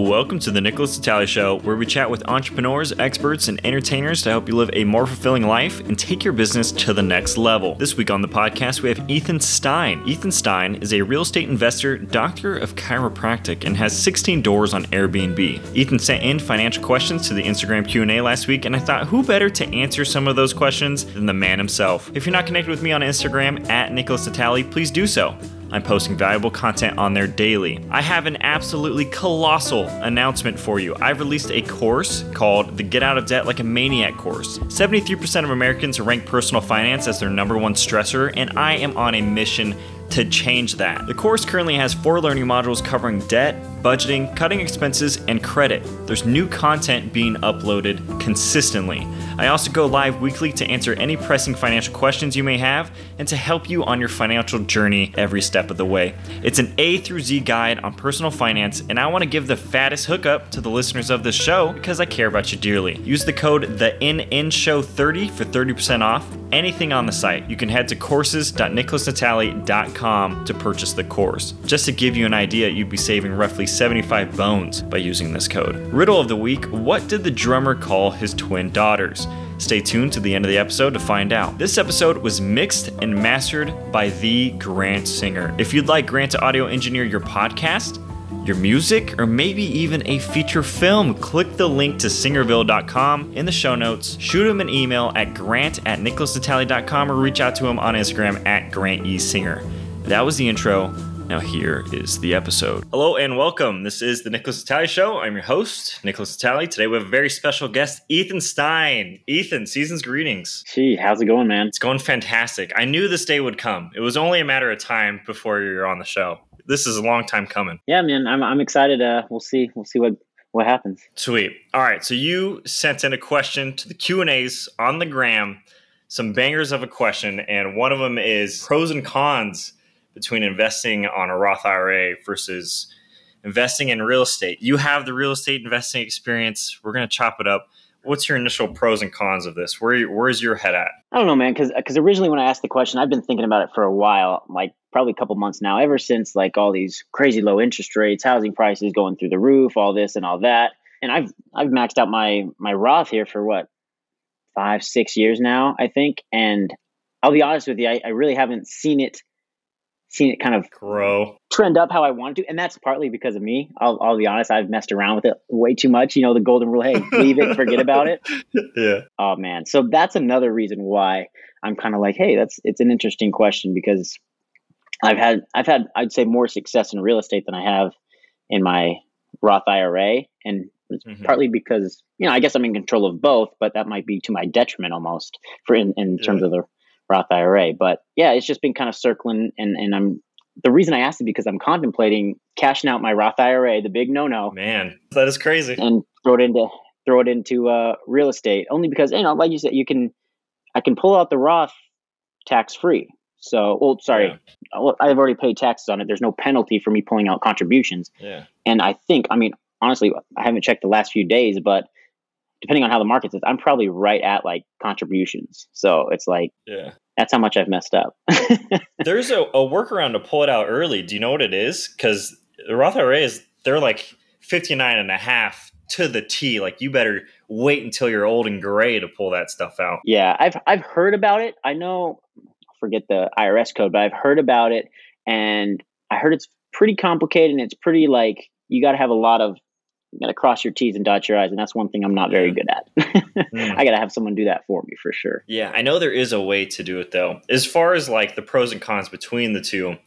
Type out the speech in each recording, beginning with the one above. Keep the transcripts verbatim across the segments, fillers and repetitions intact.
Welcome to the Nicholas Natali Show, where we chat with entrepreneurs, experts, and entertainers to help you live a more fulfilling life and take your business to the next level. This week on the podcast, we have Ethan Stein. Ethan Stein is a real estate investor, doctor of chiropractic, and has sixteen doors on Airbnb. Ethan sent in financial questions to the Instagram Q and A last week, and I thought, who better to answer some of those questions than the man himself? If you're not connected with me on Instagram, at Nicholas Natali, please do so. I'm posting valuable content on there daily. I have an absolutely colossal announcement for you. I've released a course called the Get Out of Debt Like a Maniac course. seventy-three percent of Americans rank personal finance as their number one stressor, and I am on a mission to change that. The course currently has four learning modules covering debt, budgeting, cutting expenses, and credit. There's new content being uploaded consistently. I also go live weekly to answer any pressing financial questions you may have and to help you on your financial journey every step of the way. It's an A through Z guide on personal finance, and I want to give the fattest hookup to the listeners of this show because I care about you dearly. Use the code the N N show thirty for thirty percent off anything on the site. You can head to courses dot nicholas natali dot com to purchase the course. Just to give you an idea, you'd be saving roughly seventy-five bones by using this code. Riddle of the week: what did the drummer call his twin daughters? Stay tuned to the end of the episode to find out. This episode was mixed and mastered by the Grant Singer. If you'd like Grant to audio engineer your podcast, your music, or maybe even a feature film, click the link to singerville dot com in the show notes. Shoot him an email at grant at nicholas natali dot com or reach out to him on Instagram at grant e singer. That was the intro. Now here is the episode. Hello and welcome. This is the Nicholas Natali Show. I'm your host, Nicholas Natali. Today we have a very special guest, Ethan Stein. Ethan, season's greetings. Gee, how's it going, man? It's going fantastic. I knew this day would come. It was only a matter of time before you're on the show. This is a long time coming. Yeah, man. I'm I'm excited. Uh, we'll see. We'll see what, what happens. Sweet. All right. So you sent in a question to the Q and A's on the gram. Some bangers of a question, and one of them is pros and cons between investing on a Roth I R A versus investing in real estate. You have the real estate investing experience. We're going to chop it up. What's your initial pros and cons of this? Where Where's your head at? I don't know, man, because because originally when I asked the question, I've been thinking about it for a while, like probably a couple months now, ever since like all these crazy low interest rates, housing prices going through the roof, all this and all that. And I've I've maxed out my my Roth here for what, five, six years now, I think. And I'll be honest with you, I, I really haven't seen it seen it kind of grow, trend up how I wanted to. And that's partly because of me. I'll, I'll be honest. I've messed around with it way too much. You know, the golden rule, hey, leave it, forget about it. Yeah. Oh man. So that's another reason why I'm kind of like, hey, that's, it's an interesting question because I've had, I've had, I'd say more success in real estate than I have in my Roth I R A. And it's mm-hmm. partly because, you know, I guess I'm in control of both, but that might be to my detriment almost for in, in terms yeah. of the Roth I R A. But yeah, it's just been kind of circling. And, and I'm, the reason I asked it because I'm contemplating cashing out my Roth I R A, the big no-no. Man, that is crazy. And throw it into, throw it into uh, real estate only because, you know, like you said, you can, I can pull out the Roth tax free. So, well, sorry, yeah. well, I've already paid taxes on it. There's no penalty for me pulling out contributions. Yeah. And I think, I mean, honestly, I haven't checked the last few days, but depending on how the market is, I'm probably right at like contributions. So it's like, yeah, that's how much I've messed up. There's a, a workaround to pull it out early. Do you know what it is? Because the Roth I R A is, they're like fifty-nine and a half to the T. Like you better wait until you're old and gray to pull that stuff out. Yeah, I've I've heard about it. I know, I forget the I R S code, but I've heard about it, and I heard it's pretty complicated and it's pretty like you got to have a lot of, you got to cross your T's and dot your I's, and that's one thing I'm not very good at. mm. I got to have someone do that for me for sure. Yeah, I know there is a way to do it though. As far as like the pros and cons between the two,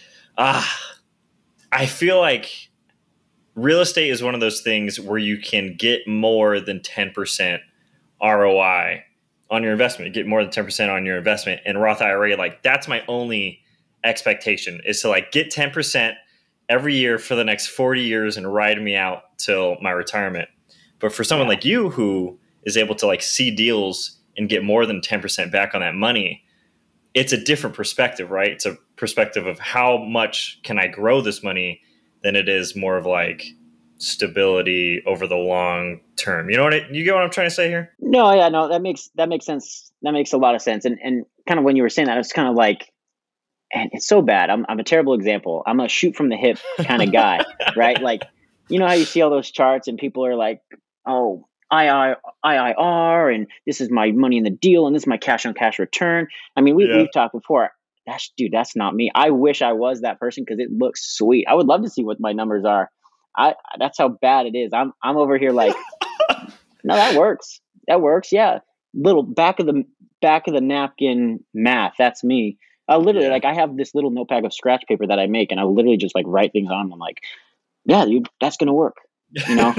ah, I feel like real estate is one of those things where you can get more than ten percent R O I on your investment, get more than ten percent on your investment. And Roth I R A, like that's my only expectation is to like get ten percent every year for the next forty years and ride me out till my retirement. But for someone yeah. like you who is able to like see deals and get more than ten percent back on that money, it's a different perspective, right? It's a perspective of how much can I grow this money than it is more of like stability over the long term. You know what it, you get what I'm trying to say here? No, yeah, no, that makes, that makes sense. That makes a lot of sense. And, and kind of when you were saying that, it's kind of like, and it's so bad. I'm I'm a terrible example. I'm a shoot from the hip kind of guy, right? Like you know how you see all those charts and people are like, oh, I I I R, and this is my money in the deal, and this is my cash on cash return. I mean, we, Yeah. we've talked before. That's, dude, that's not me. I wish I was that person because it looks sweet. I would love to see what my numbers are. I That's how bad it is. I'm I'm over here like, no, that works. That works. Yeah, little back of the back of the napkin math. That's me. I literally, Yeah. like, I have this little notepad of scratch paper that I make, and I literally just like write things on. I'm like, yeah, dude, that's gonna work. You know.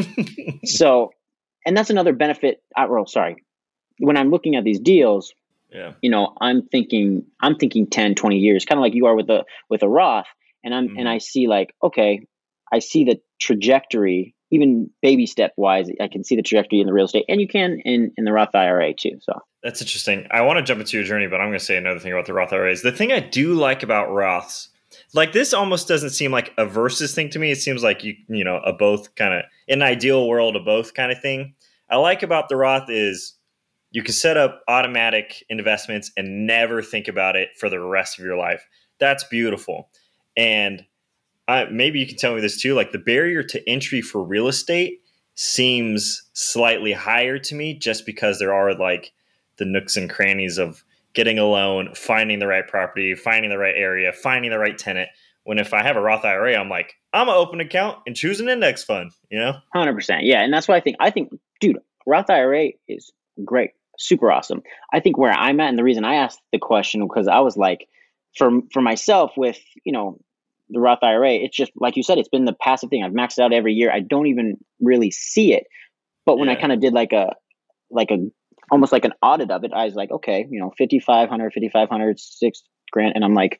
So, and that's another benefit. I, well, sorry, when I'm looking at these deals, Yeah. you know, I'm thinking, I'm thinking ten, twenty years, kind of like you are with a, with a Roth. And I'm, and Mhm. I see like, okay, I see the trajectory, even baby step wise, I can see the trajectory in the real estate, and you can in, in the Roth I R A too. So That's interesting. I want to jump into your journey, but I'm going to say another thing about the Roth I R As. The thing I do like about Roths, like this almost doesn't seem like a versus thing to me. It seems like you, you know, a both kind of, in an ideal world, a both kind of thing. I like about the Roth is you can set up automatic investments and never think about it for the rest of your life. That's beautiful. And I, maybe you can tell me this too. Like the barrier to entry for real estate seems slightly higher to me just because there are like the nooks and crannies of getting a loan, finding the right property, finding the right area, finding the right tenant. When if I have a Roth I R A, I'm like, I'm gonna open an account and choose an index fund, you know? one hundred percent. Yeah. And that's why I think, I think, dude, Roth I R A is great. Super awesome. I think where I'm at, and the reason I asked the question, because I was like, for, for myself with, you know, the Roth I R A, it's just like you said, it's been the passive thing. I've maxed out every year. I don't even really see it. But when I Yeah. kind of did like a, like a, almost like an audit of it, I was like, okay, you know, fifty-five hundred, fifty-five hundred, six grand. And I'm like,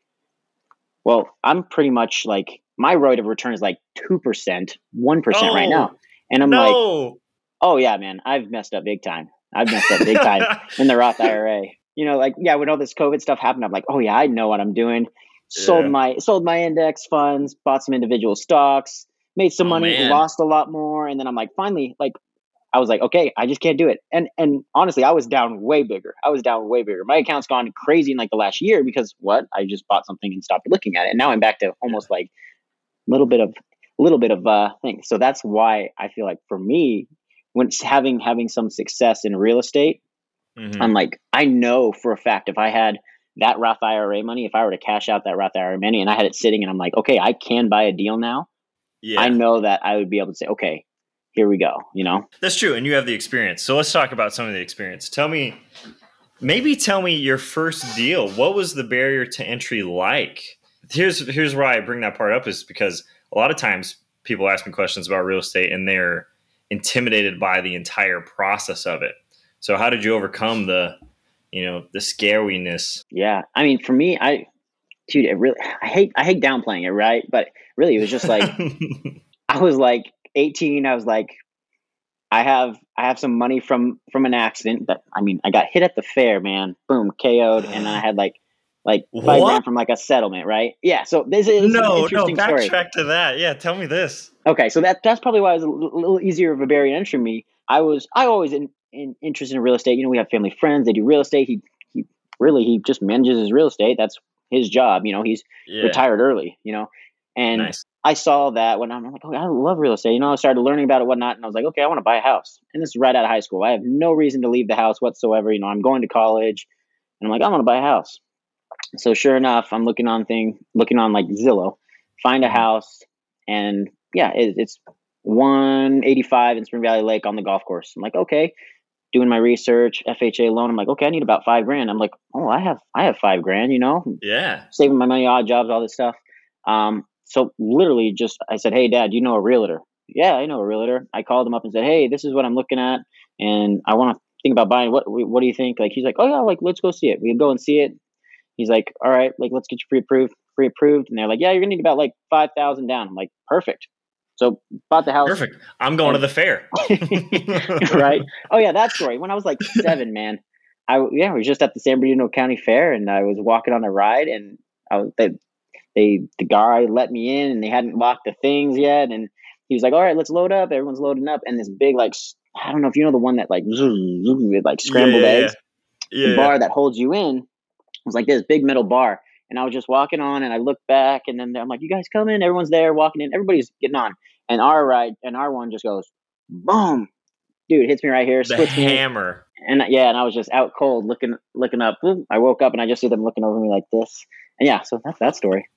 well, I'm pretty much like, my rate of return is like two percent, one percent right now. Oh And I'm like, no. oh yeah, man, I've messed up big time. I've messed up big time in the Roth I R A. You know, like, yeah, when all this COVID stuff happened, I'm like, oh yeah, I know what I'm doing. Sold Yeah. my sold my index funds, bought some individual stocks, made some Oh money, man. lost a lot more, and then I'm like, finally, like, I was like, okay, I just can't do it. And and honestly, I was down way bigger. I was down way bigger. My account's gone crazy in like the last year because what? I just bought something and stopped looking at it, and now I'm back to Yeah. almost like a little bit of a little bit of uh things. So that's why I feel like for me, when it's having having some success in real estate, I'm Mhm. like, I know for a fact if I had that Roth I R A money, if I were to cash out that Roth I R A money and I had it sitting and I'm like, okay, I can buy a deal now, I Yeah. know that I would be able to say, okay, here we go, you know? That's true. And you have the experience. So let's talk about some of the experience. Tell me, maybe tell me your first deal. What was the barrier to entry like? Here's here's why I bring that part up is because a lot of times people ask me questions about real estate and they're intimidated by the entire process of it. So how did you overcome the, you know, the scariness? Yeah. I mean, for me, I, dude, it really, I hate, I hate downplaying it, right? But really, it was just like, I was like eighteen. I was like, I have, I have some money from, from an accident that, I mean, I got hit at the fair, man, boom, K O'd. And then I had like, like five What? grand from like a settlement, right? Yeah. So this is, this is an No, no, interesting story. backtrack to that. Yeah, tell me this. Okay, so that that's probably why it was a little, little easier of a barrier to entry. Me, I was I always in, in interested in real estate. You know, we have family friends; they do real estate. He he really he just manages his real estate. That's his job. You know, he's Yeah, retired early. You know, and nice. I saw that when I'm like, oh, I love real estate. You know, I started learning about it, whatnot, and I was like, okay, I want to buy a house. And this is right out of high school. I have no reason to leave the house whatsoever. You know, I'm going to college, and I'm like, I want to buy a house. So sure enough, I'm looking on thing, looking on like Zillow, find a Mhm. house, and yeah, it, it's one eighty-five in Spring Valley Lake on the golf course. I'm like, okay, doing my research, F H A loan. I'm like, okay, I need about five grand. I'm like, oh, I have, I have five grand, you know, Yeah. saving my money, odd jobs, all this stuff. Um, so literally just, I said, hey dad, do you know a realtor? Yeah, I know a realtor. I called him up and said, hey, this is what I'm looking at. And I want to think about buying. What, what do you think? Like, he's like, oh yeah, like, let's go see it. We go and see it. He's like, all right, like, let's get you pre-approved, pre-approved. And they're like, yeah, you're gonna need about like five thousand down. I'm like, perfect. So bought the house Perfect. I'm going to and the fair. right. Oh yeah, that story. When I was like seven, man, I yeah, we was just at the San Bernardino County Fair, and I was walking on a ride, and I was they, they the guy let me in, and they hadn't locked the things yet, and he was like, all right, let's load up. Everyone's loading up, and this big like I don't know if you know the one that like with like Yeah, scrambled yeah, yeah. eggs, Yeah, the yeah. bar that holds you in was like this big metal bar. And I was just walking on and I looked back and then I'm like, you guys come in, everyone's there walking in, everybody's getting on. And our ride and our one just goes boom, dude, hits me right here, The splits me. hammer. And yeah, and I was just out cold looking looking up. Boom, I woke up and I just see them looking over me like this. And yeah, so that's that story.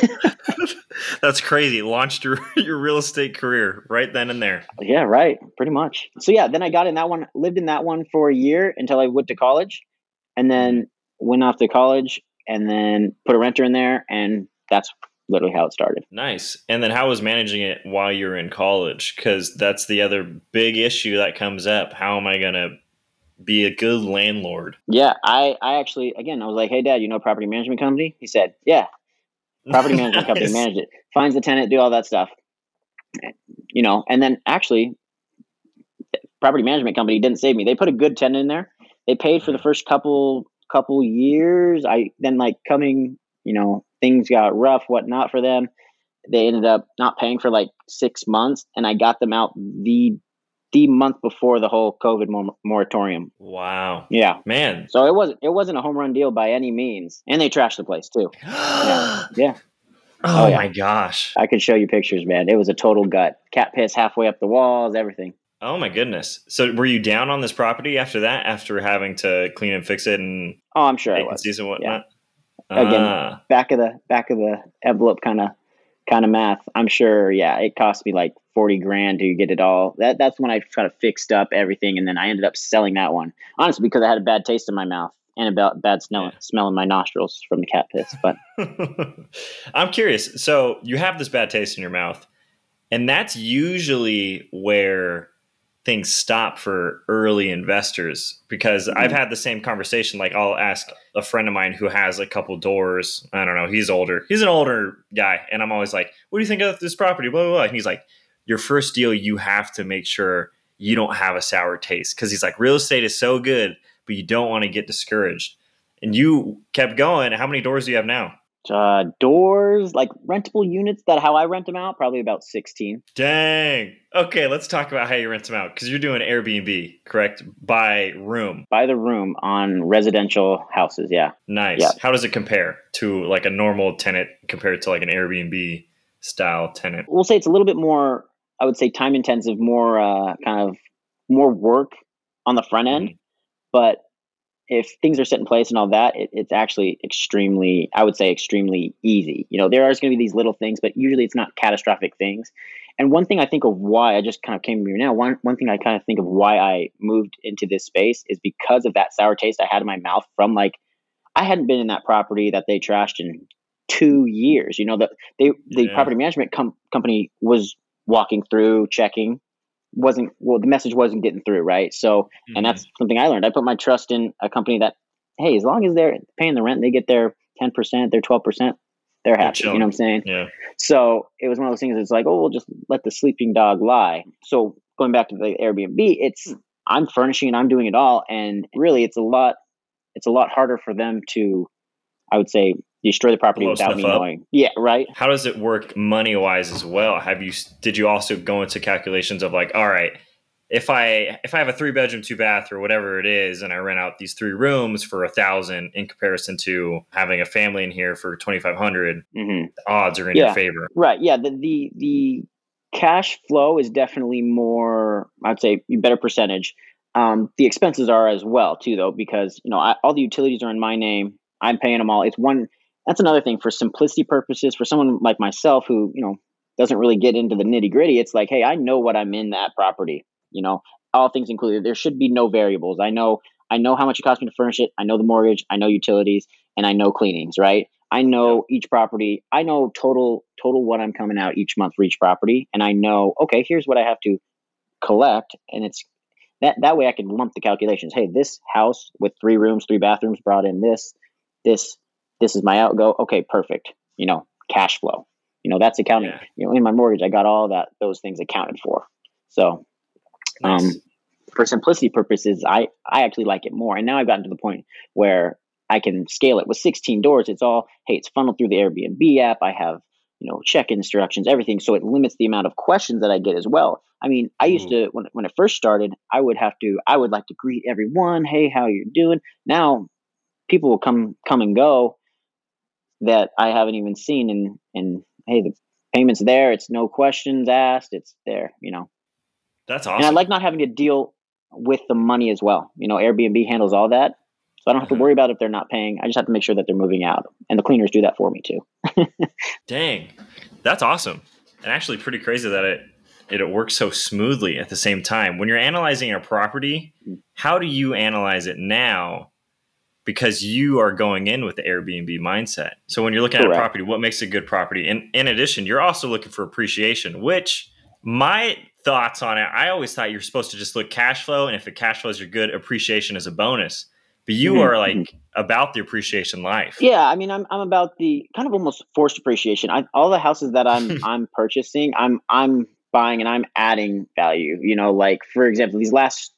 That's crazy. Launched your, your real estate career right then and there. Yeah, right. Pretty much. So yeah, then I got in that one, lived in that one for a year until I went to college, and then went off to college and then put a renter in there, and that's literally how it started. Nice. And then how was managing it while you're in college? Because that's the other big issue that comes up. How am I going to be a good landlord? Yeah, I, I actually, again, I was like, hey, Dad, you know a property management company? He said, yeah, property management company, Nice. managed it. Finds the tenant, do all that stuff. You know, and then actually, property management company didn't save me. They put a good tenant in there. They paid for the first couple couple years. I then like coming, you know, things got rough, whatnot for them. They ended up not paying for like six months, and I got them out the the month before the whole COVID mor- moratorium. Wow. Yeah, Man. so it wasn't it wasn't a home run deal by any means, and they trashed the place too. Yeah, yeah. Oh, Oh, yeah. my gosh. I could show you pictures, man. It was a total gut. Cat piss halfway up the walls, everything. Oh my goodness. So were you down on this property after that, after having to clean and fix it and Oh, I'm sure I was. vacancies and whatnot? Again, Ah, back of the back of the envelope kind of kind of math. I'm sure, yeah, it cost me like forty grand to get it all. That that's when I kind of fixed up everything, and then I ended up selling that one. Honestly, because I had a bad taste in my mouth and a ba- bad smell Yeah. smell in my nostrils from the cat piss. But I'm curious. So you have this bad taste in your mouth, and that's usually where things stop for early investors, because Mhm. I've had the same conversation. Like I'll ask a friend of mine who has a couple doors. I don't know. He's older. He's an older guy. And I'm always like, what do you think of this property? Blah, blah, blah. And he's like, your first deal, you have to make sure you don't have a sour taste. Cause he's like, real estate is so good, but you don't want to get discouraged. And you kept going. How many doors do you have now? uh, doors, like rentable units, that how I rent them out, probably about sixteen. Dang. Okay, let's talk about how you rent them out, because you're doing Airbnb, correct? By room. By the room on residential houses. Yeah. Nice. Yeah. How does it compare to like a normal tenant compared to like an Airbnb style tenant? We'll say it's a little bit more, I would say, time intensive, more uh, kind of more work on the front end. Mhm. But if things are set in place and all that, it, it's actually extremely, I would say, extremely easy. You know, there are going to be these little things, but usually it's not catastrophic things. And one thing I think of why I just kind of came to me now, one, one thing I kind of think of why I moved into this space is because of that sour taste I had in my mouth from, like, I hadn't been in that property that they trashed in two years. You know, the, they, the Yeah. property management com- company was walking through, checking, wasn't, well, the message wasn't getting through, right? So, and that's something I learned. I put my trust in a company that, hey, as long as they're paying the rent, they get their ten percent, their twelve percent, they're They're happy. You know chilling. what I'm saying? Yeah. So it was one of those things that's like, oh, we'll just let the sleeping dog lie. So going back to the Airbnb, it's, I'm furnishing and I'm doing it all. And really it's a lot, it's a lot harder for them to, I would say, destroy the property Blow without stuff me up. knowing. Yeah, right. How does it work money wise as well? Have you did you also go into calculations of like, all right, if I if I have a three bedroom, two bath or whatever it is, and I rent out these three rooms for a thousand in comparison to having a family in here for twenty five hundred, Mm-hmm. the odds are in Yeah. your favor. Right. Yeah. The, the the cash flow is definitely more, I'd say, better percentage. Um, the expenses are as well too, though, because you know I, all the utilities are in my name. I'm paying them all. It's one. That's another thing for simplicity purposes. For someone like myself who you know doesn't really get into the nitty gritty, it's like, hey, I know what I'm in that property. You know, all things included. There should be no variables. I know. I know how much it costs me to furnish it. I know the mortgage. I know utilities, and I know cleanings. Right. I know each property. I know total total what I'm coming out each month for each property, and I know, okay, here's what I have to collect, and it's that that way I can lump the calculations. Hey, this house with three rooms, three bathrooms brought in this, this, this is my outgo. Okay, perfect. You know, cash flow. You know, that's accounting. Yeah. You know, in my mortgage, I got all that those things accounted for. So, Nice. um, for simplicity purposes, I I actually like it more. And now I've gotten to the point where I can scale it with sixteen doors. It's all, hey, it's funneled through the Airbnb app. I have, you know, check instructions, everything. So it limits the amount of questions that I get as well. I mean, I used Ooh. to, when, when it first started, I would have to, I would like to greet everyone. Hey, how you doing? Now people will come, come and go that I haven't even seen. And, and hey, the Payments there. It's no questions asked. It's there, you know. That's And I awesome. like not having to deal with the money as well. You know, Airbnb handles all that. So I don't have to Uh-huh. worry about if they're not paying. I just have to make sure that they're moving out. And the cleaners do that for me too. Dang, that's awesome, and actually pretty crazy that it it works so smoothly at the same time. When you're analyzing a property, how do you analyze it now? Because you are going in with the Airbnb mindset. So when you're looking at a Correct. property, what makes a good property? And in addition, you're also looking for appreciation, which my thoughts on it, I always thought you're supposed to just look cash flow. And if the cash flows are good, appreciation is a bonus. But you Mhm, are mhm. like about the appreciation life. Yeah, I mean, I'm I'm about the kind of almost forced appreciation. I, all the houses that I'm I'm purchasing, I'm I'm buying and I'm adding value. You know, like for example, these last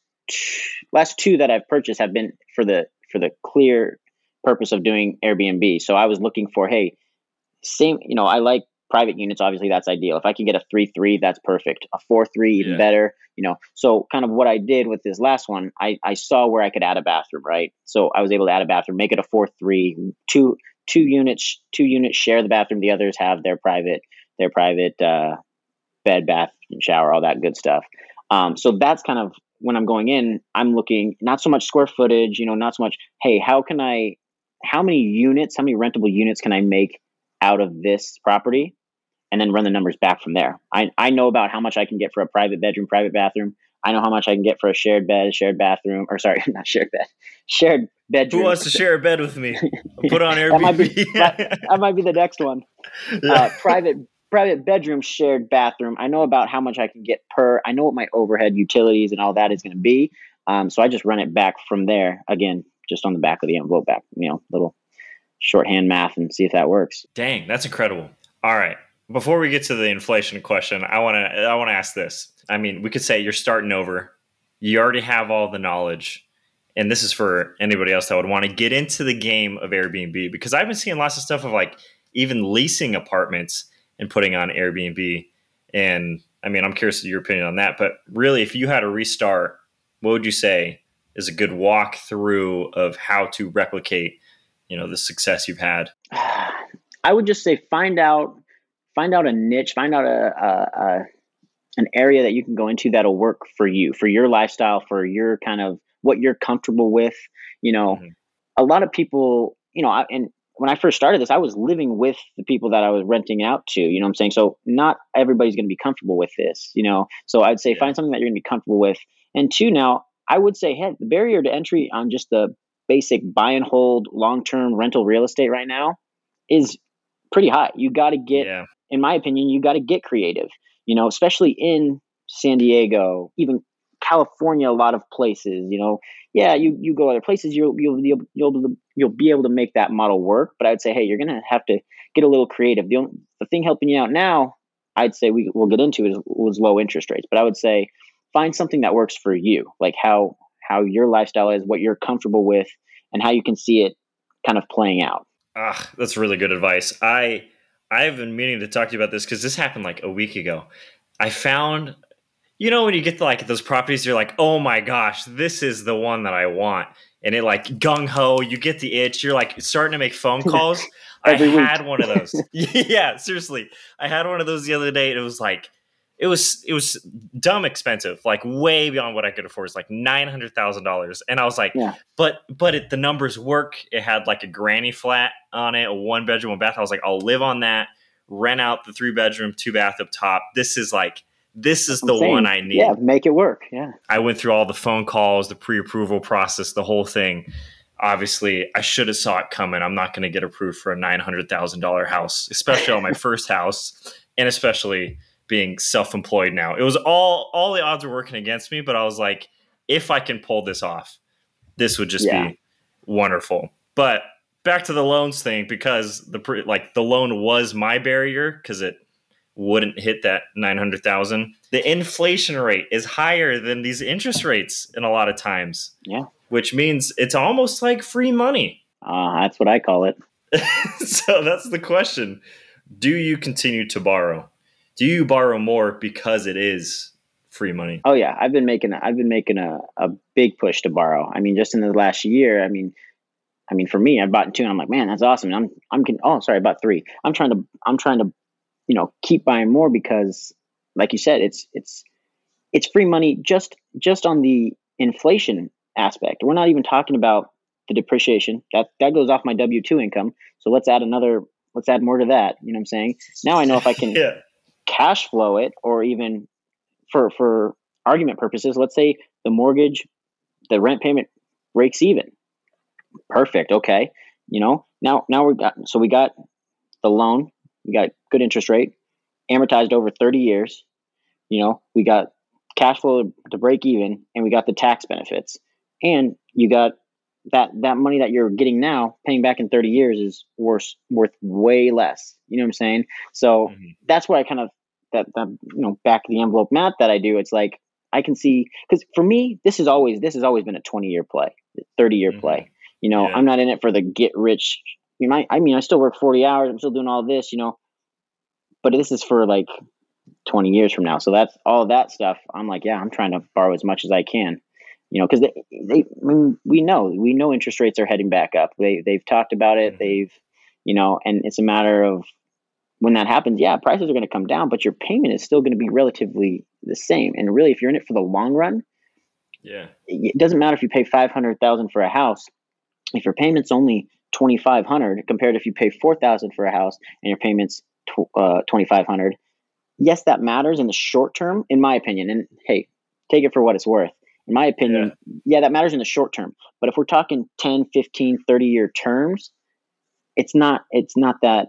last two that I've purchased have been for the for the clear purpose of doing Airbnb. So I was looking for, hey, same, you know, I like private units. Obviously, that's ideal. If I can get a three three, that's perfect. A four three, even Yeah. better. You know, so kind of what I did with this last one, I I saw where I could add a bathroom, right? So I was able to add a bathroom, make it a four three, two two units, two units share the bathroom. The others have their private their private uh, bed, bath, and shower, all that good stuff. Um, so that's kind of when I'm going in, I'm looking not so much square footage, you know, not so much, hey, how can I, how many units, how many rentable units can I make out of this property? And then run the numbers back from there. I, I know about how much I can get for a private bedroom, private bathroom. I know how much I can get for a shared bed, shared bathroom, or sorry, not shared bed, shared Who bedroom. wants to share a bed with me? Put on that might be that, Airbnb. that might be the next one. Uh, Yeah. private private bedroom, shared bathroom. I know about how much I can get per. I know what my overhead, utilities, and all that is going to be. Um, so I just run it back from there. Again, just on the back of the envelope, back, you know, little shorthand math, and see if that works. Dang, that's incredible. All right. Before we get to the inflation question, I want to I want to ask this. I mean, we could say you're starting over. You already have all the knowledge. And this is for anybody else that would want to get into the game of Airbnb, because I've been seeing lots of stuff of like even leasing apartments and putting on Airbnb. And I mean, I'm curious of your opinion on that, but really if you had to restart, what would you say is a good walkthrough of how to replicate, you know, the success you've had? I would just say find out find out a niche, find out a, a, a an area that you can go into that'll work for you, for your lifestyle, for your kind of what you're comfortable with. You know, Mm-hmm. a lot of people, you know, I, and when I first started this, I was living with the people that I was renting out to, you know what I'm saying? So not everybody's going to be comfortable with this, you know? So I'd say Yeah. find something that you're going to be comfortable with. And two, now I would say, hey, the barrier to entry on just the basic buy and hold long-term rental real estate right now is pretty high. You got to get, Yeah. in my opinion, you got to get creative, you know, especially in San Diego, even California, a lot of places, you know, yeah, you, you go other places, you'll, you'll, you'll, you'll, you'll be able to make that model work. But I'd say, hey, you're going to have to get a little creative. The, only, the thing helping you out now, I'd say we will get into is was low interest rates. But I would say find something that works for you, like how, how your lifestyle is, what you're comfortable with, and how you can see it kind of playing out. Ah, that's really good advice. I I've been meaning to talk to you about this because this happened like a week ago. I found, you know, when you get to like those properties, you're like, oh my gosh, this is the one that I want. And it like gung ho, you get the itch, you're like starting to make phone calls. I Every week. had one of those. Yeah, seriously. I had one of those the other day. And it was like, it was it was dumb expensive, like way beyond what I could afford. It's like nine hundred thousand dollars, and I was like, Yeah. but but it, the numbers work. It had like a granny flat on it, a one bedroom, one bath. I was like, I'll live on that. Rent out the three bedroom, two bath up top. This is like this That's is what I'm the one saying. I Yeah, need. make it work. Yeah. I went through all the phone calls, the pre-approval process, the whole thing. Obviously, I should have saw it coming. I'm not going to get approved for a nine hundred thousand dollar house, especially on my first house, and especially being self-employed now. It was all all the odds were working against me, but I was like, if I can pull this off, this would just Yeah. be wonderful. But back to the loans thing, because the pre, like the loan was my barrier because it wouldn't hit that nine hundred thousand. The inflation rate is higher than these interest rates in a lot of times, Yeah. which means it's almost like free money. Uh, that's what I call it. So that's the question. Do you continue to borrow? Do you borrow more because it is free money? Oh yeah, I've been making I've been making a, a big push to borrow. I mean, just in the last year, I mean, I mean for me, I bought two, and I'm like, man, that's awesome. And I'm I'm con- oh sorry, I bought three. I'm trying to I'm trying to you know, keep buying more because, like you said, it's it's it's free money just just on the inflation aspect. We're not even talking about the depreciation. That that goes off my W two income. So let's add another. Let's add more to that. You know what I'm saying? Now I know if I can yeah. cash flow it, or even for for argument purposes, let's say the mortgage, the rent payment breaks even. Perfect. Okay. You know, now now we got so we got the loan, we got good interest rate, amortized over thirty years. You know, we got cash flow to break even, and we got the tax benefits, and you got that that money that you're getting now, paying back in thirty years is worth worth way less. You know what I'm saying? So mm-hmm. that's why I kind of that, that you know back of the envelope math that I do. It's like I can see, because for me, this is always this has always been a twenty year play, thirty year mm-hmm. play. You know, yeah. I'm not in it for the get rich. You know, I, I mean, I still work forty hours. I'm still doing all this. You know, but this is for like twenty years from now. So that's all that stuff. I'm like, yeah, I'm trying to borrow as much as I can. You know, because they, they, I mean, we know, we know interest rates are heading back up. They, they've talked about it. Mm-hmm. They've, you know, and it's a matter of when that happens. Yeah, prices are going to come down, but your payment is still going to be relatively the same. And really, if you're in it for the long run, yeah, it doesn't matter if you pay five hundred thousand for a house. If your payment's only twenty-five hundred compared to if you pay four thousand for a house and your payment's tw- uh, twenty-five hundred. Yes, that matters in the short term, in my opinion. And hey, take it for what it's worth. In my opinion, yeah. yeah, that matters in the short term. But if we're talking ten, fifteen, thirty year terms, it's not, it's not that,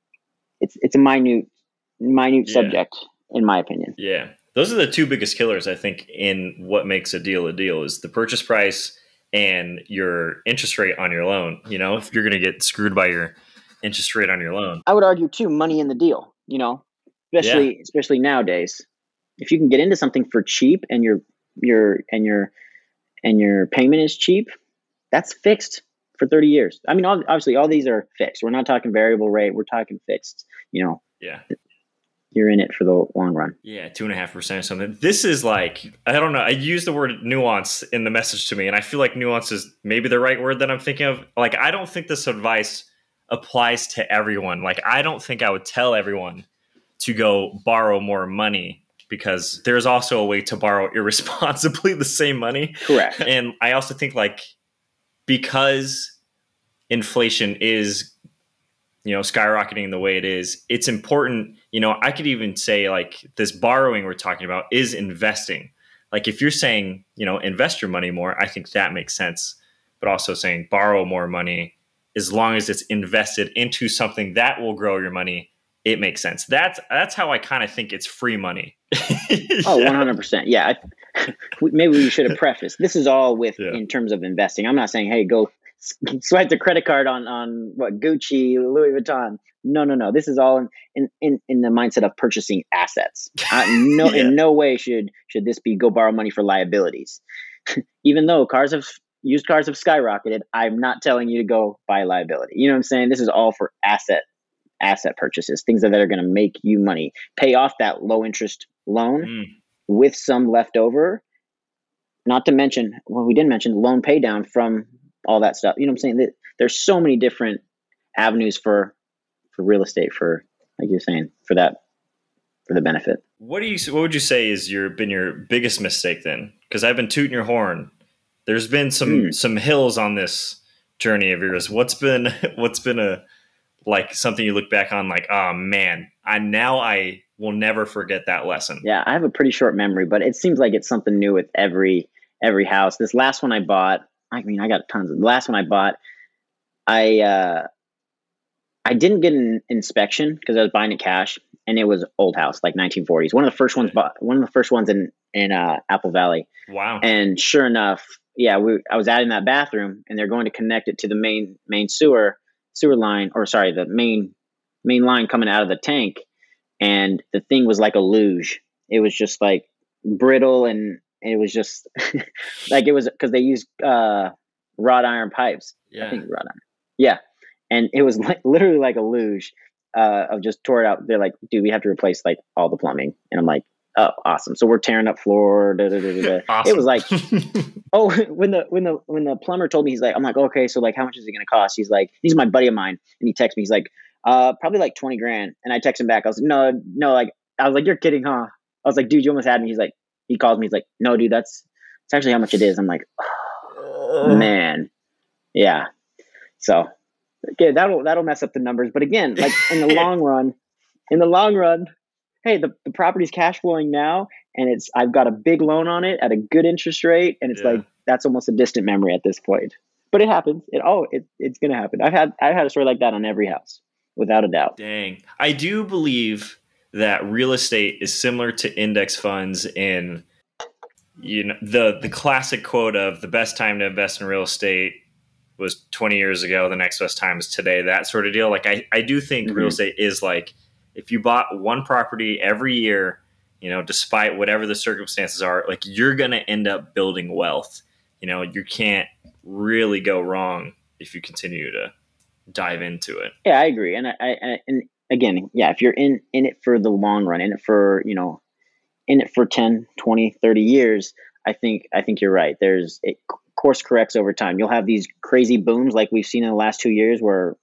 it's, it's a minute, minute yeah. subject, in my opinion. Yeah. Those are the two biggest killers, I think, in what makes a deal a deal is the purchase price and your interest rate on your loan. You know, if you're going to get screwed by your interest rate on your loan. I would argue too, money in the deal, you know, especially, yeah. especially nowadays, if you can get into something for cheap and you're, your and your and your payment is cheap, that's fixed for thirty years. I mean, obviously all these are fixed. We're not talking variable rate. We're talking fixed, you know, yeah, you're in it for the long run. Yeah. Two and a half percent or something. This is like, I don't know. I use the word nuance in the message to me, and I feel like nuance is maybe the right word that I'm thinking of. Like, I don't think this advice applies to everyone. Like, I don't think I would tell everyone to go borrow more money, because there's also a way to borrow irresponsibly the same money. Correct. And I also think, like, because inflation is, you know, skyrocketing the way it is, it's important, you know, I could even say, like, this borrowing we're talking about is investing. Like, if you're saying, you know, invest your money more, I think that makes sense. But also saying borrow more money, as long as it's invested into something that will grow your money, it makes sense. That's that's how I kind of think it's free money. Oh, one hundred percent. Yeah. I, maybe we should have prefaced. This is all with yeah. in terms of investing. I'm not saying, hey, go swipe the credit card on, on what, Gucci, Louis Vuitton. No, no, no. This is all in, in, in, in the mindset of purchasing assets. Uh, no, yeah. In no way should should this be go borrow money for liabilities. Even though cars have used cars have skyrocketed, I'm not telling you to go buy a liability. You know what I'm saying? This is all for asset asset purchases, things that are going to make you money, pay off that low interest loan mm. with some left over. Not to mention, well, we didn't mention loan pay down from all that stuff. You know what I'm saying? That there's so many different avenues for, for real estate, for, like you're saying, for that, for the benefit. What do you, what would you say is your, been your biggest mistake then? Cause I've been tooting your horn. There's been some, mm. some hills on this journey of yours. What's been, what's been a, like something you look back on like, oh man, I now I will never forget that lesson. Yeah, I have a pretty short memory, but it seems like it's something new with every every house. This last one I bought, I mean, I got tons of the last one I bought. I uh, I didn't get an inspection because I was buying it cash, and it was old house, like nineteen forties. One of the first ones bought, one of the first ones in in uh, Apple Valley. Wow. And sure enough, yeah, we I was adding that bathroom, and they're going to connect it to the main main sewer. sewer line, or sorry, the main main line coming out of the tank, and the thing was like a luge. It was just like brittle, and it was just like it was because they used uh, wrought iron pipes. Yeah. I think wrought iron. Yeah, and it was like literally like a luge uh, of just tore it out. They're like, dude, we have to replace like all the plumbing, and I'm like, oh, awesome. So we're tearing up floor. Da, da, da, da. Awesome. It was like, oh, when the when the when the plumber told me, he's like, I'm like, okay, so like, how much is it going to cost? He's like, he's my buddy of mine, and he texts me, he's like, Uh, probably like twenty grand. And I text him back. I was like, no, no, like, I was like, you're kidding, huh? I was like, dude, you almost had me. He's like, he calls me. He's like, no, dude, that's, that's actually how much it is. I'm like, oh, man. Yeah. So, okay, that'll, that'll mess up the numbers. But again, like in the long run, in the long run, hey, the, the property's cash flowing now, and it's, I've got a big loan on it at a good interest rate. And it's yeah. like, that's almost a distant memory at this point, but it happens. It, oh, it, it's going to happen. I've had, I've had a story like that on every house. Without a doubt. Dang. I do believe that real estate is similar to index funds in, you know, the, the classic quote of the best time to invest in real estate was twenty years ago. The next best time is today, that sort of deal. Like I, I do think mm-hmm. real estate is like, if you bought one property every year, you know, despite whatever the circumstances are, like you're going to end up building wealth. You know, you can't really go wrong if you continue to dive into it. Yeah, I agree. And I, I, and again, yeah, if you're in, in it for the long run, in it for, you know, in it for ten, twenty, thirty years, I think, I think you're right. There's it course corrects over time. You'll have these crazy booms like we've seen in the last two years where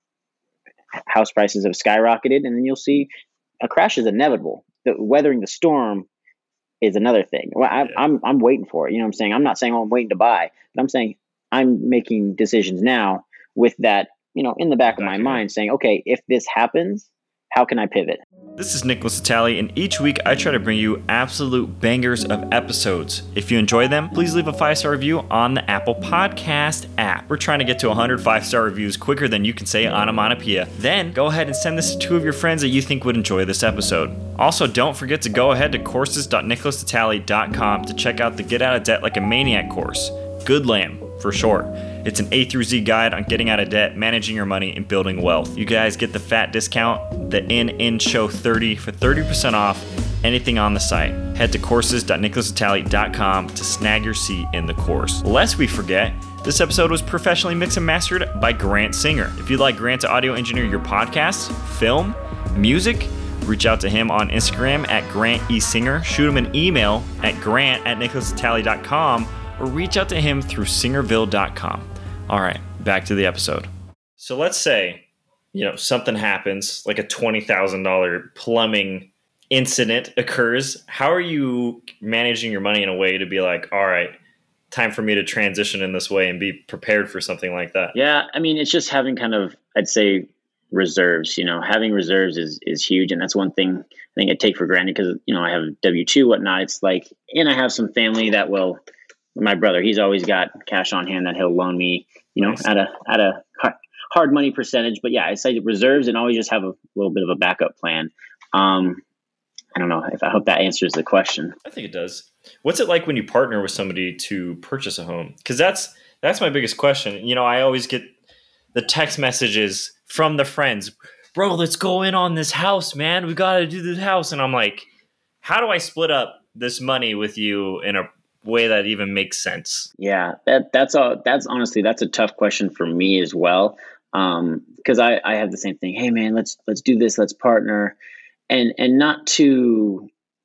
house prices have skyrocketed, and then you'll see a crash is inevitable. The, weathering the storm is another thing. Well, I, yeah. I'm, I'm waiting for it. You know what I'm saying? I'm not saying, oh, I'm waiting to buy, but I'm saying I'm making decisions now with that, you know, in the back of my mind saying, okay, if this happens, how can I pivot? This is Nicholas Natali, and each week I try to bring you absolute bangers of episodes. If you enjoy them, please leave a five-star review on the Apple Podcast app. We're trying to get to one hundred five-star reviews quicker than you can say onomatopoeia. Then go ahead and send this to two of your friends that you think would enjoy this episode. Also, don't forget to go ahead to courses dot nicholas natali dot com to check out the Get Out of Debt Like a Maniac course. Good land, for sure. It's an A through Z guide on getting out of debt, managing your money, and building wealth. You guys get the fat discount, the In In Show thirty for thirty percent off anything on the site. Head to courses dot nicholas natali dot com to snag your seat in the course. Lest we forget, this episode was professionally mixed and mastered by Grant Singer. If you'd like Grant to audio engineer your podcast, film, music, reach out to him on Instagram at Grant E. Singer, shoot him an email at grant at nicholas natali dot com, or reach out to him through singerville dot com. All right, back to the episode. So let's say, you know, something happens, like a twenty thousand dollars plumbing incident occurs. How are you managing your money in a way to be like, all right, time for me to transition in this way and be prepared for something like that? Yeah, I mean, it's just having kind of, I'd say, reserves. You know, having reserves is is huge, and that's one thing I think I take for granted because, you know, I have W two, whatnot. It's like, and I have some family that will, my brother, he's always got cash on hand that he'll loan me, you know, nice. at a at a hard money percentage. But yeah, I say reserves and always just have a little bit of a backup plan. Um, I don't know if I hope that answers the question. I think it does. What's it like when you partner with somebody to purchase a home? Because that's that's my biggest question. You know, I always get the text messages from the friends, bro, let's go in on this house, man. We got to do this house. And I'm like, how do I split up this money with you in a way that even makes sense? Yeah, that that's a that's honestly that's a tough question for me as well. Um, because I, I have the same thing. Hey man, let's let's do this, let's partner. And and not to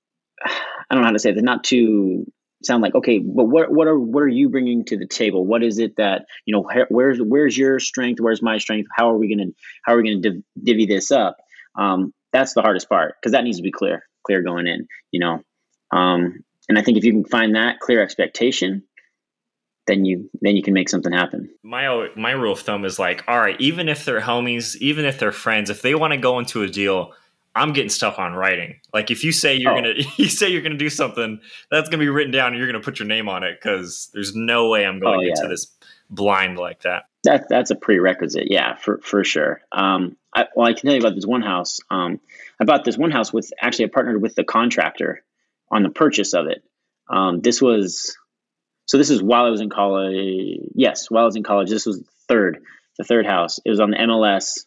I don't know how to say this, not to sound like, okay, but what what are what are you bringing to the table? What is it that, you know, where's where's your strength? Where's my strength? How are we gonna how are we gonna div- divvy this up? Um, that's the hardest part, because that needs to be clear, clear going in, you know. Um, and I think if you can find that clear expectation, then you then you can make something happen. My my rule of thumb is like, all right, even if they're homies, even if they're friends, if they want to go into a deal, I'm getting stuff on writing. Like if you say you're oh. gonna you say you're gonna do something, that's gonna be written down and you're gonna put your name on it, because there's no way I'm going oh, yeah. into this blind like that. That that's a prerequisite, yeah, for for sure. Um, I, well, I can tell you about this one house. Um, I bought this one house with actually I partnered with the contractor on the purchase of it. Um, this was so this is while I was in college. Yes, while I was in college, this was the third the third house. It was on the M L S,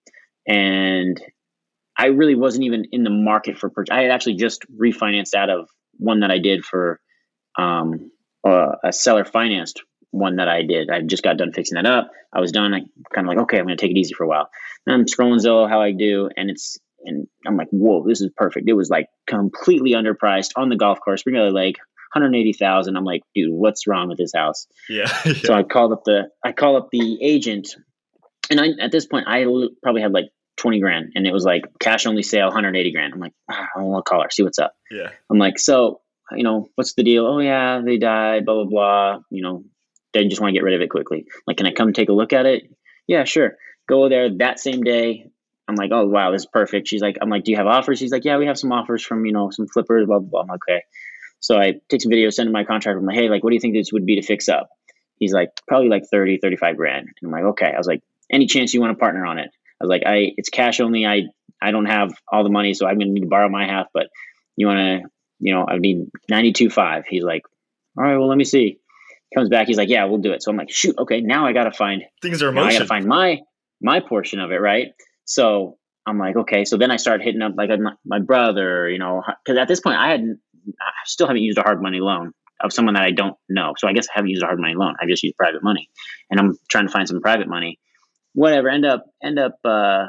and I really wasn't even in the market for purchase. I had actually just refinanced out of one that I did for um, uh, a seller financed one that I did. I just got done fixing that up. I was done. I kind of like, okay, I'm going to take it easy for a while. And I'm scrolling Zillow how I do, and it's and I'm like, whoa, this is perfect. It was like completely underpriced on the golf course, Spring Valley Lake, one hundred eighty thousand. I'm like, dude, what's wrong with this house? Yeah. yeah. So I called up the I call up the agent, and I at this point I probably had like twenty grand. And it was like cash only sale, one hundred eighty grand. I'm like, ah, I want to call her, see what's up. Yeah. I'm like, so, you know, what's the deal? Oh yeah, they died, blah, blah, blah. You know, they just want to get rid of it quickly. Like, can I come take a look at it? Yeah, sure. Go there that same day. I'm like, oh wow, this is perfect. She's like, I'm like, do you have offers? She's like, yeah, we have some offers from, you know, some flippers, blah, blah, blah. I'm like, okay. So I take some videos, send him my contract. I'm like, hey, like, what do you think this would be to fix up? He's like, probably like thirty, thirty-five grand. And I'm like, okay. I was like, any chance you want to partner on it? I was like, I, it's cash only. I, I don't have all the money, so I'm going to need to borrow my half, but you want to, you know, I need ninety-two point five. He's like, all right, well, let me see. Comes back. He's like, yeah, we'll do it. So I'm like, shoot. Okay. Now I got to find, things are now I emotion. got to find my, my portion of it. Right. So I'm like, okay. So then I start hitting up like my, my brother, you know, cause at this point I hadn't, I still haven't used a hard money loan of someone that I don't know. So I guess I haven't used a hard money loan. I've just used private money, and I'm trying to find some private money, whatever. End up, end up, uh,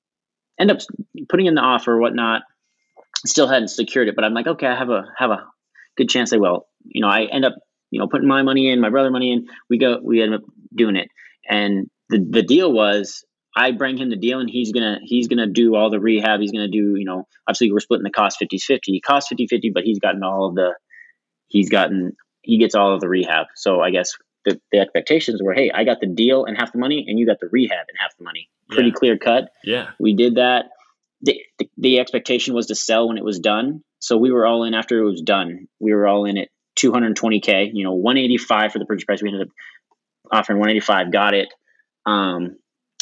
end up putting in the offer, whatnot. Still hadn't secured it, but I'm like, okay, I have a, have a good chance they will. You know, I end up, you know, putting my money in, my brother money in, we go, we end up doing it. And the, the deal was, I bring him the deal and he's going to, he's going to do all the rehab. He's going to do, you know, obviously we're splitting the cost fifty fifty. He costs fifty fifty, but he's gotten all of the, he's gotten, he gets all of the rehab. So I guess the, the expectations were, hey, I got the deal and half the money and you got the rehab and half the money. Pretty Yeah. clear cut. Yeah. We did that. The, the, the expectation was to sell when it was done. So we were all in after it was done. We were all in at two hundred twenty K, you know, one eighty-five for the purchase price. We ended up offering one eighty-five, got it. Um,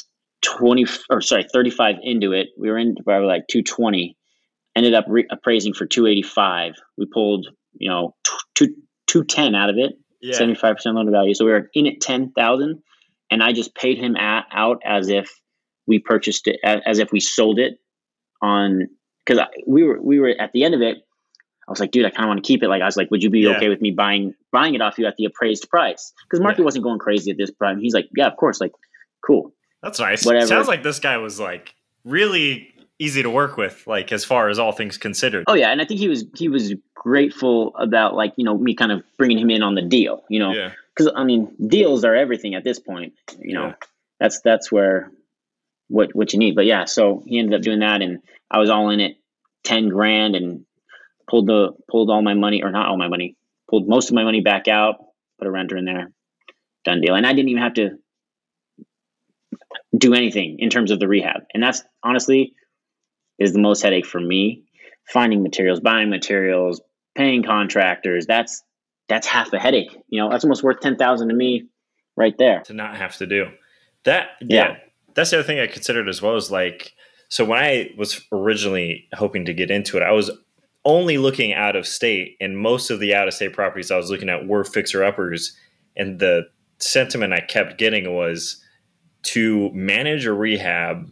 twenty or sorry, thirty-five into it. We were in by like two twenty, ended up re- appraising for two eighty-five. We pulled, you know, two, two ten out of it, Yeah. seventy-five percent loan to value. So we were in at ten thousand, and I just paid him at, out as if we purchased it, as if we sold it on, cause I, we were, we were at the end of it. I was like, dude, I kind of want to keep it. Like, I was like, would you be Yeah. okay with me buying, buying it off you at the appraised price? Cause market Yeah. wasn't going crazy at this time. He's like, yeah, of course. Like, cool. That's nice. Whatever. Sounds like this guy was like really easy to work with, like as far as all things considered. Oh yeah. And I think he was, he was grateful about like, you know, me kind of bringing him in on the deal, you know, Yeah. cause I mean, deals are everything at this point, you know, Yeah. that's, that's where, what, what you need. But yeah, so he ended up doing that and I was all in it ten grand and pulled the, pulled all my money or not all my money, pulled most of my money back out, put a renter in there, done deal. And I didn't even have to do anything in terms of the rehab. And that's honestly is the most headache for me. Finding materials, buying materials, paying contractors. That's, that's half the headache. You know, that's almost worth ten thousand to me right there. To not have to do that. Yeah. Yeah. That's the other thing I considered as well, is like, so when I was originally hoping to get into it, I was only looking out of state, and most of the out of state properties I was looking at were fixer uppers. And the sentiment I kept getting was to manage a rehab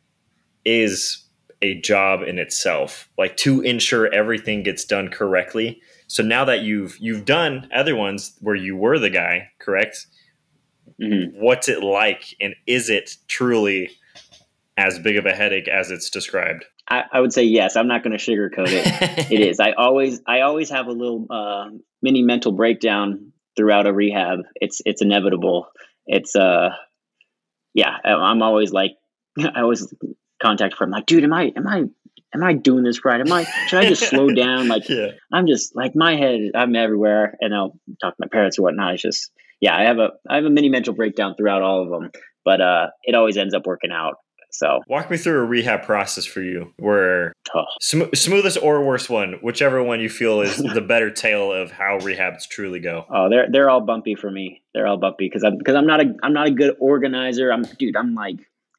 is a job in itself, like to ensure everything gets done correctly. So now that you've, you've done other ones where you were the guy, correct? Mm-hmm. What's it like? And is it truly as big of a headache as it's described? I, I would say yes. I'm not going to sugarcoat it. It is. I always, I always have a little uh, mini mental breakdown throughout a rehab. It's, it's inevitable. It's, uh, yeah. I'm always like, I always contact her. I'm like, dude, am I, am I, am I doing this right? Am I? Should I just slow down? Like, Yeah. I'm just like my head. I'm everywhere, and I'll talk to my parents or whatnot. It's just, yeah. I have a, I have a mini mental breakdown throughout all of them, but uh, it always ends up working out. So walk me through a rehab process for you, where oh. sm- smoothest or worst one, whichever one you feel is the better tale of how rehabs truly go. Oh, they're they're all bumpy for me. They're all bumpy because I'm because I'm not a I'm not a good organizer. I'm dude. I'm like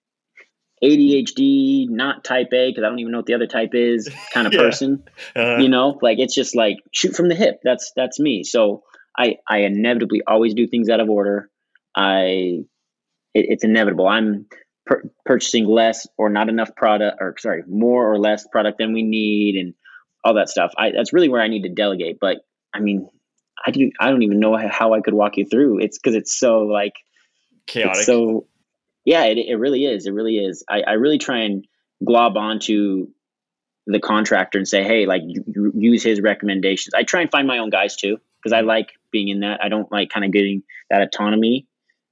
A D H D, not type A, because I don't even know what the other type is, kind of Yeah. person. Uh, You know, like it's just like shoot from the hip. That's that's me. So I I inevitably always do things out of order. I it, it's inevitable. I'm pur- purchasing less or not enough product, or sorry, more or less product than we need, and all that stuff. I that's really where I need to delegate. But I mean, I do I don't even know how I could walk you through. It's because it's so like chaotic. it's so yeah, it it really is. It really is. I I really try and glob onto the contractor and say, hey, like you, you use his recommendations. I try and find my own guys too, because I like being in that. I don't like kind of getting that autonomy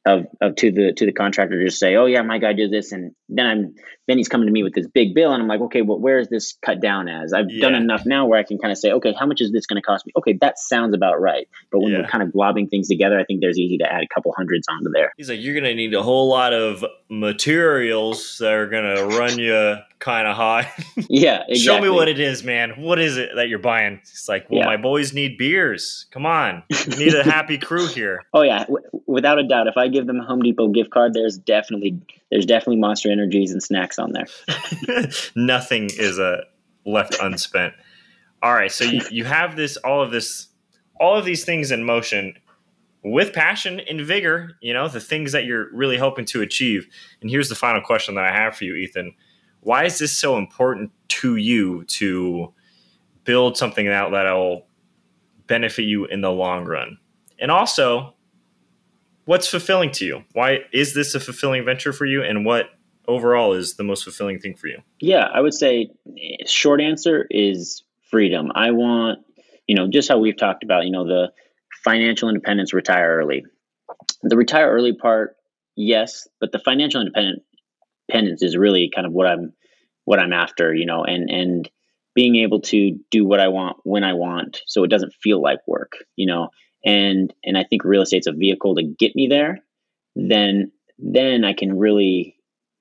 of, of to the to the contractor to just say, oh yeah, my guy did this, and then I'm then he's coming to me with this big bill, and I'm like, okay, well, where is this cut down as? I've Yeah. done enough now where I can kind of say, okay, how much is this going to cost me? Okay, that sounds about right. But when Yeah. we're kind of globbing things together, I think there's easy to add a couple hundreds onto there. He's like, you're going to need a whole lot of materials that are going to run you kind of high. Yeah, exactly. Show me what it is, man. What is it that you're buying? It's like, well, Yeah. my boys need beers. Come on. We need a happy crew here. Oh yeah, w- without a doubt. If I give them a Home Depot gift card, there's definitely there's definitely Monster Energies and snacks on there. Nothing is uh, left unspent. All right, so you, you have this, all of this, all of these things in motion with passion and vigor, you know, the things that you're really hoping to achieve. And here's the final question that I have for you, Ethan. Why is this so important to you to build something out that will benefit you in the long run? And also, what's fulfilling to you? Why is this a fulfilling venture for you? And what overall is the most fulfilling thing for you? Yeah, I would say short answer is freedom. I want, you know, just how we've talked about, you know, the financial independence, retire early. The retire early part, yes, but the financial independent independence is really kind of what I'm what I'm after, you know, and and being able to do what I want when I want, so it doesn't feel like work, you know. And and I think real estate's a vehicle to get me there. Then then I can really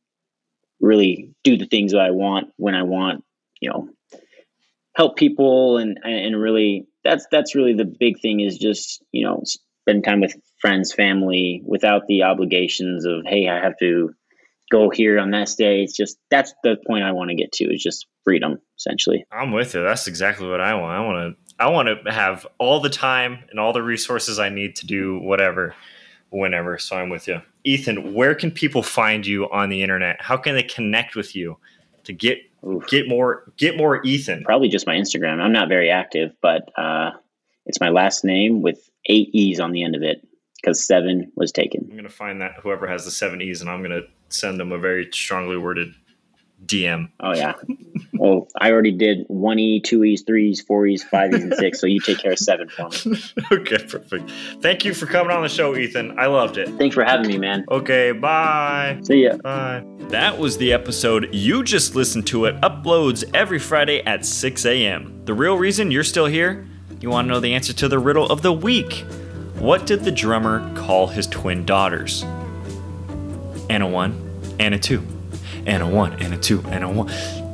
really do the things that I want when I want, you know, help people and and really that's that's really the big thing, is just, you know, spend time with friends, family, without the obligations of, hey, I have to go here on this day. It's just, that's the point I want to get to, is just freedom, essentially. I'm with you. That's exactly what I want. I want to I want to have all the time and all the resources I need to do whatever, whenever. So I'm with you. Ethan, where can people find you on the internet? How can they connect with you to get Oof. get more get more Ethan? Probably just my Instagram. I'm not very active, but uh, it's my last name with eight E's on the end of it, because seven was taken. I'm going to find that whoever has the seven E's, and I'm going to send them a very strongly worded D M. Oh, yeah. Well, I already did one E, two E's, three E's, four E's, five E's, and six. So you take care of seven for me. Okay, perfect. Thank you for coming on the show, Ethan. I loved it. Thanks for having me, man. Okay, bye. See ya. Bye. That was the episode. You just listened to it. Uploads every Friday at six a.m. The real reason you're still here? You want to know the answer to the riddle of the week. What did the drummer call his twin daughters? And a one, and a two, and a one, and a two, and a one.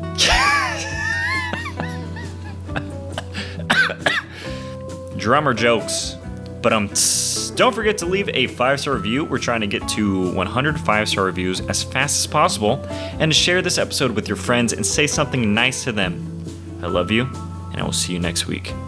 Drummer jokes. But um, tss, don't forget to leave a five-star review. We're trying to get to one hundred five-star reviews as fast as possible. And to share this episode with your friends and say something nice to them. I love you, and I will see you next week.